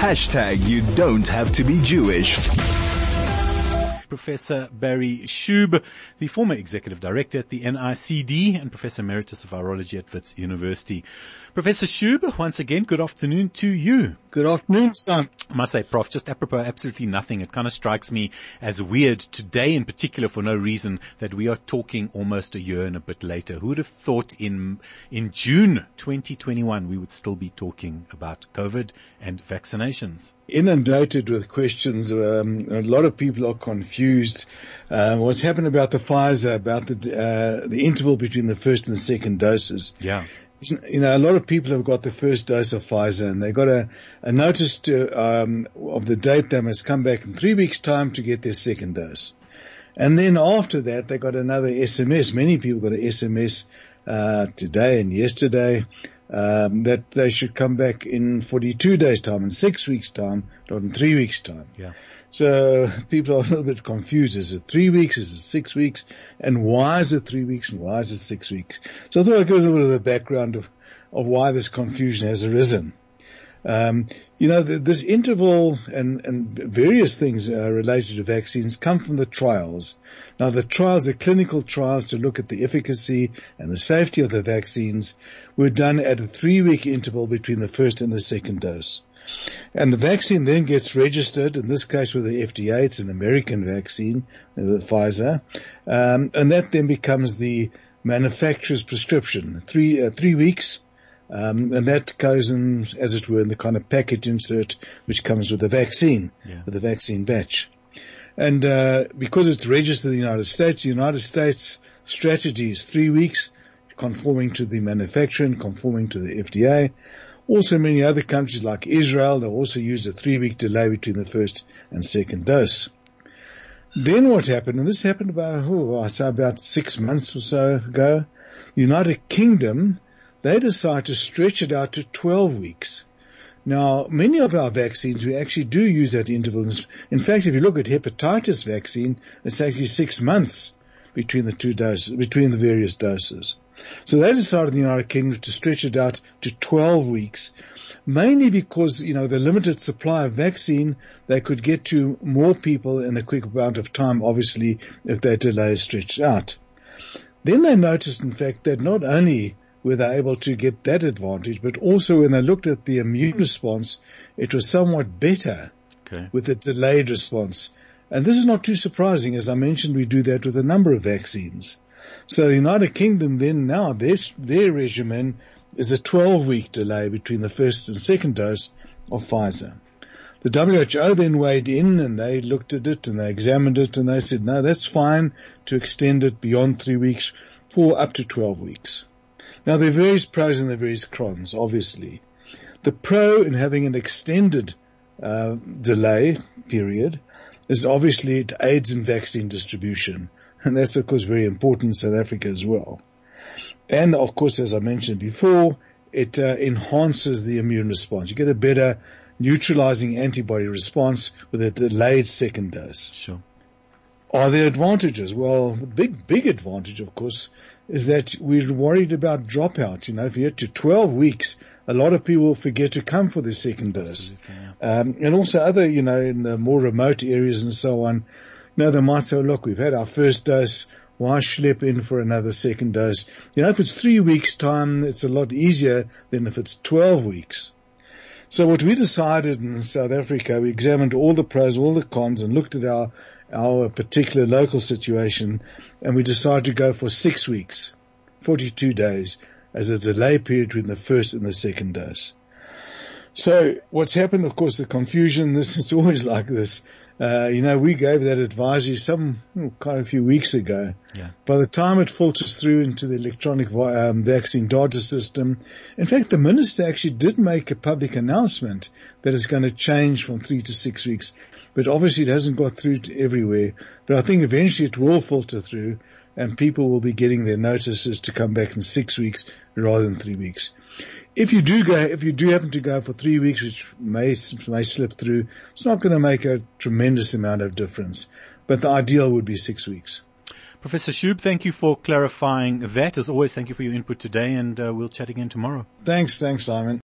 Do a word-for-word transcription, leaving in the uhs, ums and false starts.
Hashtag you don't have to be Jewish. Professor Barry Shube, the former executive director at the N I C D and Professor Emeritus of Virology at Wits University. Professor Shube, once again, good afternoon to you. Good afternoon, Sam. I must say, Prof, just apropos absolutely nothing, it kind of strikes me as weird today in particular for no reason that we are talking almost a year and a bit later. Who would have thought in in June twenty twenty-one we would still be talking about COVID and vaccinations? Inundated with questions. Um, a lot of people are confused. Uh, what's happened about the Pfizer, about the uh, the interval between the first and the second doses. Yeah. You know, a lot of people have got the first dose of Pfizer and they got a, a notice to, um, of the date they must come back in three weeks' time to get their second dose. And then after that, they got another S M S. Many people got an S M S, uh, today and yesterday, um, that they should come back in forty-two days' time, in six weeks' time, not in three weeks' time. Yeah. So people are a little bit confused. Is it three weeks? Is it six weeks? And why is it three weeks and why is it six weeks? So I thought I'd give a little bit of the background of, of why this confusion has arisen. Um, you know, the, this interval and, and various things uh, related to vaccines come from the trials. Now the trials, the clinical trials to look at the efficacy and the safety of the vaccines were done at a three week interval between the first and the second dose. And the vaccine then gets registered, in this case with the F D A, it's an American vaccine, the Pfizer, um, and that then becomes the manufacturer's prescription, three, uh, three weeks, um, and that goes in, as it were, in the kind of package insert which comes with the vaccine, yeah. with the vaccine batch. And, uh, because it's registered in the United States, the United States strategy is three weeks, conforming to the manufacturer and conforming to the F D A. Also, many other countries like Israel, they also use a three-week delay between the first and second dose. Then what happened, and this happened about, oh, I say about six months or so ago, the United Kingdom, they decided to stretch it out to twelve weeks. Now, many of our vaccines, we actually do use that interval. In fact, if you look at hepatitis vaccine, it's actually six months between the two doses, between the various doses. So they decided in the United Kingdom to stretch it out to twelve weeks, mainly because, you know, the limited supply of vaccine, they could get to more people in a quick amount of time, obviously, if their delay is stretched out. Then they noticed, in fact, that not only were they able to get that advantage, but also when they looked at the immune response, it was somewhat better okay. with the delayed response. And this is not too surprising. As I mentioned, we do that with a number of vaccines. So the United Kingdom then now, their, their regimen is a twelve week delay between the first and second dose of Pfizer. The W H O then weighed in and they looked at it and they examined it and they said, no, that's fine to extend it beyond three weeks for up to twelve weeks. Now there are various pros and there are various cons, obviously. The pro in having an extended uh, delay period is obviously it aids in vaccine distribution. And that's, of course, very important in South Africa as well. And, of course, as I mentioned before, it uh, enhances the immune response. You get a better neutralizing antibody response with a delayed second dose. Sure. Are there advantages? Well, the big, big advantage, of course, is that we're worried about dropout. You know, if you get to twelve weeks, a lot of people will forget to come for their second dose. Yeah. Um, and also other, you know, in the more remote areas and so on, you know, they might say, look, we've had our first dose. Why schlep in for another second dose? You know, if it's three weeks' time, it's a lot easier than if it's twelve weeks. So what we decided in South Africa, we examined all the pros, all the cons, and looked at our, our particular local situation, and we decided to go for six weeks, forty-two days, as a delay period between the first and the second dose. So what's happened, of course, the confusion, this is always like this. Uh, you know, we gave that advisory some, oh, quite a few weeks ago. Yeah. By the time it filters through into the electronic um, vaccine data system, in fact, the minister actually did make a public announcement that it's going to change from three to six weeks. But obviously it hasn't got through to everywhere. But I think eventually it will filter through and people will be getting their notices to come back in six weeks rather than three weeks. If you do go, if you do happen to go for three weeks, which may, may slip through, it's not going to make a tremendous amount of difference. But the ideal would be six weeks. Professor Shube, thank you for clarifying that. As always, thank you for your input today, and uh, we'll chat again tomorrow. Thanks. Thanks, Simon.